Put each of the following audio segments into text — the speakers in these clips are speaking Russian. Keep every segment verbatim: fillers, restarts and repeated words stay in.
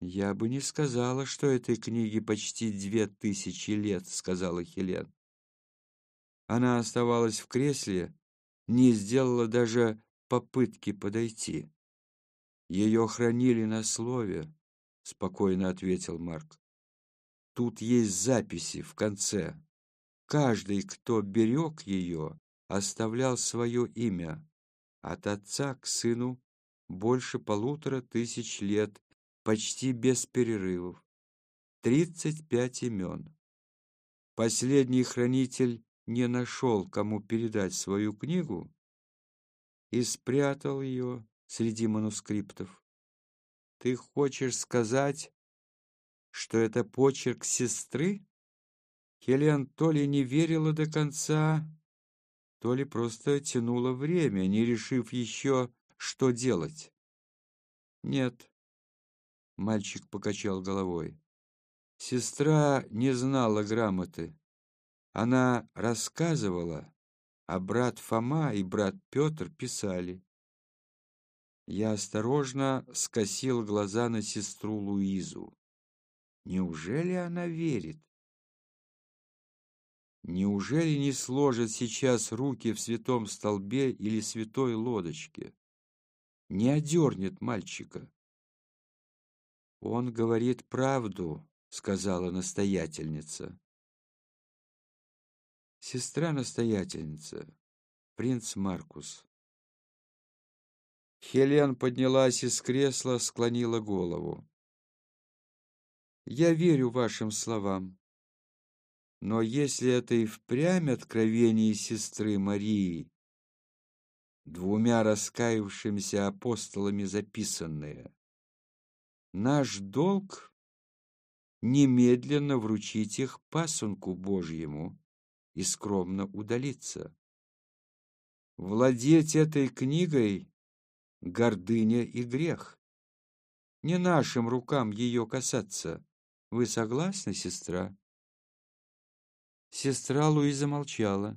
«Я бы не сказала, что этой книге почти две тысячи лет», — сказала Хелен. Она оставалась в кресле, не сделала даже попытки подойти. «Ее хранили на слове», — спокойно ответил Марк. «Тут есть записи в конце. Каждый, кто берег ее, оставлял свое имя. От отца к сыну больше полутора тысяч лет, почти без перерывов. Тридцать пять имен. Последний хранитель не нашел, кому передать свою книгу, и спрятал ее среди манускриптов. Ты хочешь сказать, что это почерк сестры?» Хелен то ли не верила до конца, то ли просто тянула время, не решив еще, что делать. «Нет», — мальчик покачал головой. «Сестра не знала грамоты. Она рассказывала, а брат Фома и брат Петр писали». Я осторожно скосил глаза на сестру Луизу. Неужели она верит? Неужели не сложит сейчас руки в святом столбе или святой лодочке? Не одернет мальчика? «Он говорит правду», — сказала настоятельница. «Сестра-настоятельница, принц Маркус». Хелен поднялась из кресла, склонила голову. «Я верю вашим словам. Но если это и впрямь откровение сестры Марии, двумя раскаявшимися апостолами записанные, наш долг — немедленно вручить их пасынку Божьему и скромно удалиться. Владеть этой книгой — гордыня и грех. Не нашим рукам ее касаться. Вы согласны, сестра?» Сестра Луиза молчала.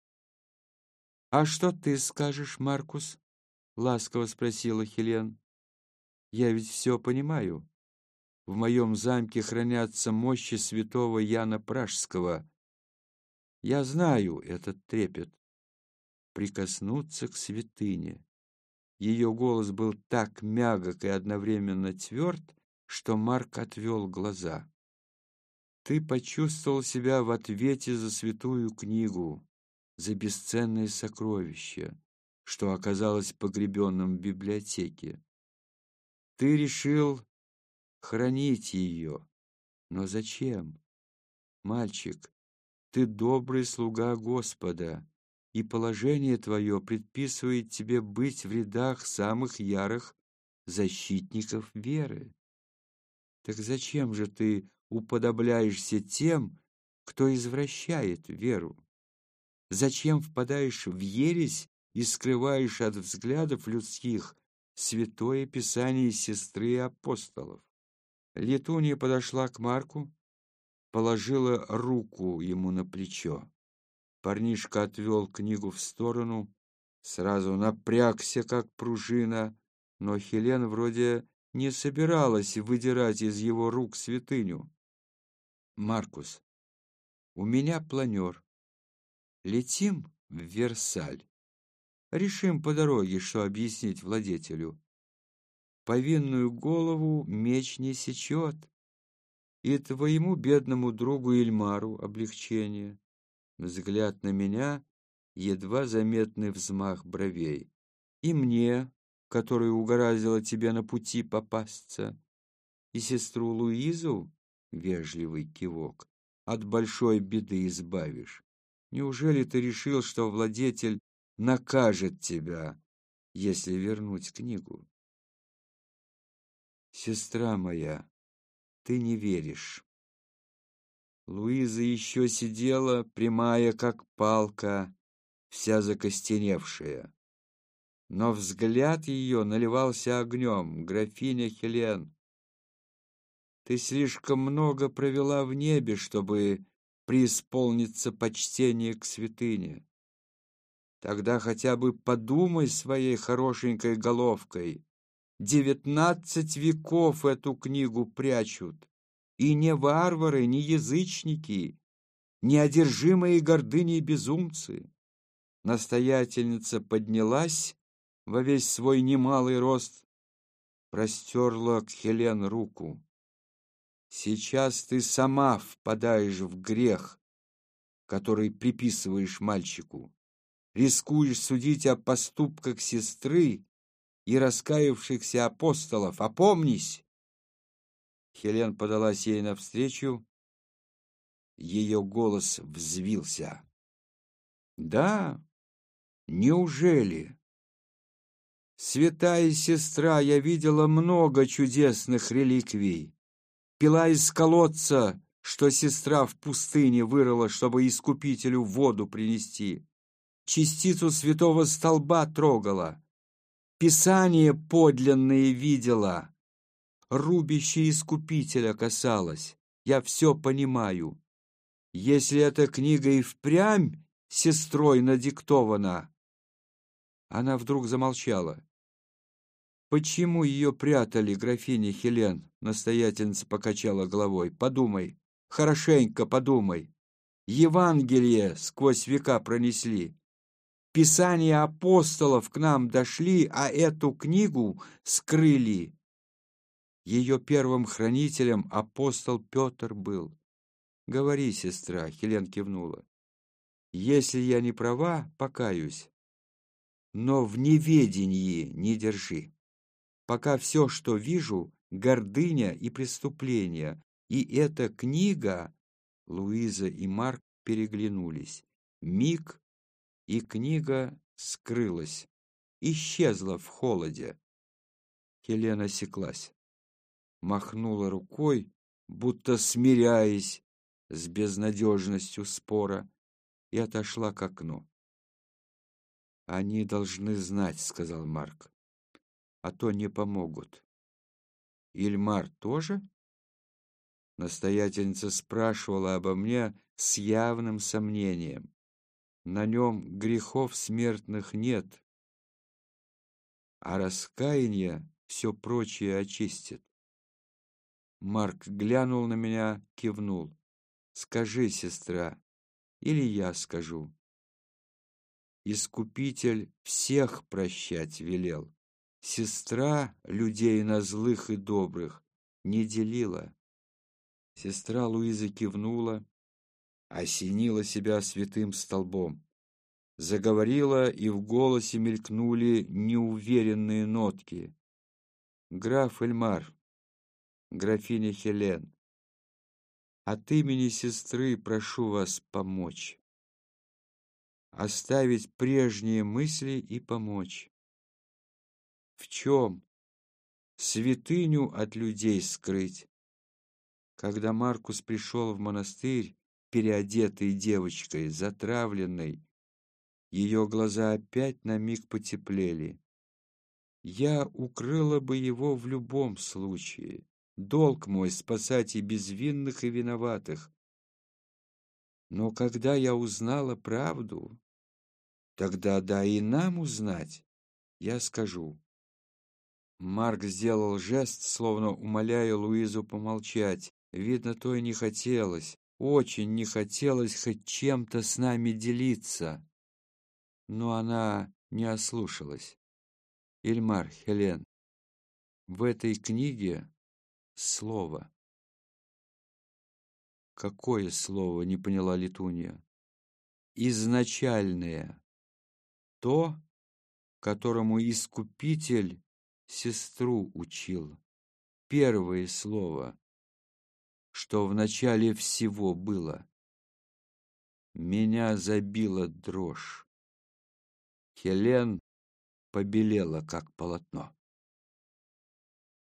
«А что ты скажешь, Маркус?» — ласково спросила Хелен. «Я ведь все понимаю. В моем замке хранятся мощи святого Яна Пражского. Я знаю этот трепет. Прикоснуться к святыне». Ее голос был так мягок и одновременно тверд, что Марк отвел глаза. «Ты почувствовал себя в ответе за святую книгу, за бесценное сокровище, что оказалось погребенным в библиотеке. Ты решил хранить ее. Но зачем? Мальчик, ты добрый слуга Господа, и положение твое предписывает тебе быть в рядах самых ярых защитников веры. Так зачем же ты уподобляешься тем, кто извращает веру? Зачем впадаешь в ересь и скрываешь от взглядов людских святое писание сестры апостолов? Летунья подошла к Марку, положила руку ему на плечо. Парнишка отвел книгу в сторону, сразу напрягся, как пружина, но Хелен вроде не собиралась выдирать из его рук святыню. «Маркус, у меня планер. Летим в Версаль. Решим по дороге, что объяснить владетелю. Повинную голову меч не сечет, и твоему бедному другу Ильмару облегчение». Взгляд на меня, едва заметный взмах бровей. «И мне, которая угораздила тебе на пути попасться, и сестру Луизу, вежливый кивок, от большой беды избавишь. Неужели ты решил, что владетель накажет тебя, если вернуть книгу?» «Сестра моя, ты не веришь». Луиза еще сидела, прямая, как палка, вся закостеневшая. Но взгляд ее наливался огнем. «Графиня Хелен, ты слишком много провела в небе, чтобы преисполниться почтения к святыне. Тогда хотя бы подумай своей хорошенькой головкой, Девятнадцать веков эту книгу прячут. И не варвары, не язычники, не одержимые гордыней безумцы. Настоятельница поднялась во весь свой немалый рост, простерла к Хелен руку. Сейчас ты сама впадаешь в грех, который приписываешь мальчику. Рискуешь судить о поступках сестры и раскаявшихся апостолов. Опомнись!» Хелен подалась ей навстречу. Ее голос взвился. «Да, неужели? Святая сестра, я видела много чудесных реликвий. Пила из колодца, что сестра в пустыне вырыла, чтобы искупителю воду принести. Частицу святого столба трогала. Писание подлинное видела. Рубище искупителя касалось. Я все понимаю. Если эта книга и впрямь сестрой надиктована...» Она вдруг замолчала. «Почему ее прятали, графиня Хелен?» Настоятельница покачала головой. «Подумай, хорошенько подумай. Евангелие сквозь века пронесли. Писания апостолов к нам дошли, а эту книгу скрыли. Ее первым хранителем апостол Петр был. Говори, сестра», — Хелен кивнула. «Если я не права, покаюсь. Но в неведении не держи. Пока все, что вижу, гордыня и преступление. И эта книга...» Луиза и Марк переглянулись. Миг, и книга скрылась, исчезла в холоде. Хелена осеклась, махнула рукой, будто смиряясь с безнадежностью спора, и отошла к окну. «Они должны знать», — сказал Марк, — «а то не помогут». «Ильмар тоже?» Настоятельница спрашивала обо мне с явным сомнением. «На нем грехов смертных нет, а раскаяние все прочее очистит». Марк глянул на меня, кивнул. «Скажи, сестра, или я скажу. Искупитель всех прощать велел. Сестра людей на злых и добрых не делила». Сестра Луиза кивнула, осенила себя святым столбом. Заговорила, и в голосе мелькнули неуверенные нотки. «Граф Эльмар, графиня Хелен, от имени сестры прошу вас помочь. Оставить прежние мысли и помочь. В чем? Святыню от людей скрыть». Когда Маркус пришел в монастырь, переодетой девочкой, затравленной, ее глаза опять на миг потеплели. Я укрыла бы его в любом случае. Долг мой — спасать и безвинных, и виноватых. Но когда я узнала правду, тогда дай и нам узнать, я скажу. Марк сделал жест, словно умоляя Луизу помолчать. Видно, то и не хотелось, очень не хотелось хоть чем-то с нами делиться. Но она не ослушалась. «Ильмар, Хелен, в этой книге слово». «Какое слово?» — не поняла Летунья. «Изначальное. То, которому Искупитель сестру учил. Первое слово, что в начале всего было». Меня забила дрожь. Хелен побелела, как полотно.